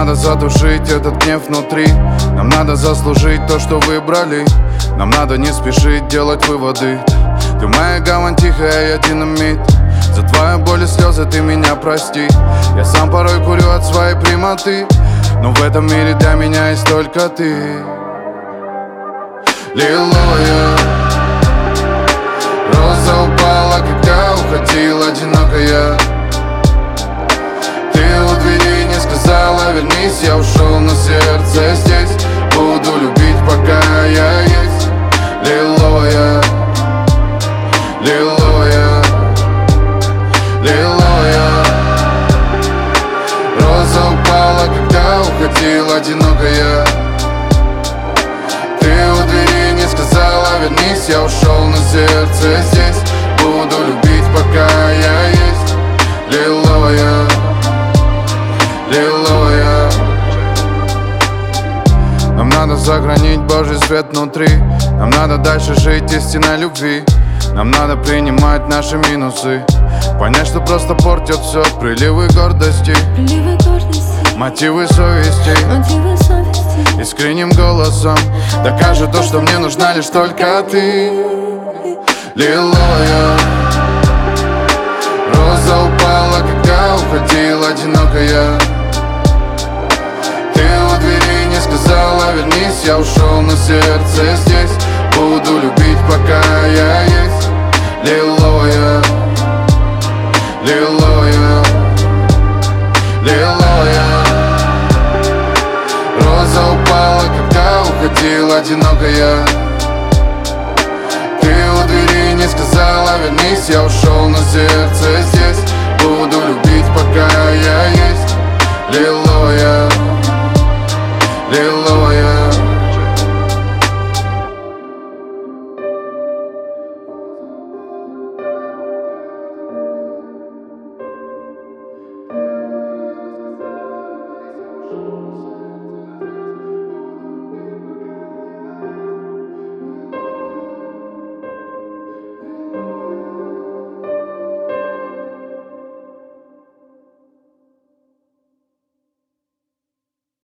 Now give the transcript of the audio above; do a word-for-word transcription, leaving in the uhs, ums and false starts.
надо задушить этот гнев внутри. Нам надо заслужить то, что выбрали. Нам надо не спешить делать выводы. Ты моя гавань тихая, я динамит. За твою боль и слезы ты меня прости. Я сам порой курю от своей прямоты, но в этом мире для меня есть только ты. Лиловая роза упала, когда уходила одинокая. Ты у двери не сказала вернись, я ушел, но сердце здесь. Буду любить, пока я есть. Лиловая, лиловая, лиловая роза упала, когда уходила одинокая. Ты у двери не сказала вернись, я ушел, но сердце здесь. Буду любить, пока я есть. Лиловая, лиловая. Нам надо сохранить Божий свет внутри. Нам надо дальше жить истинной любви. Нам надо принимать наши минусы, понять, что просто портят все приливы гордости, приливы гордости, мотивы совести, мотивы совести. Искренним голосом докажет то, что мне нужна лишь только ты. Лиловая роза упала, когда уходила одинокая. Ты у двери не сказала вернись, я ушел, но сердце здесь. Буду любить, пока я есть. Лиловая, лиловая, лиловая роза упала, когда уходила одинокая. Ты у двери не сказала вернись, я ушел, но сердце здесь.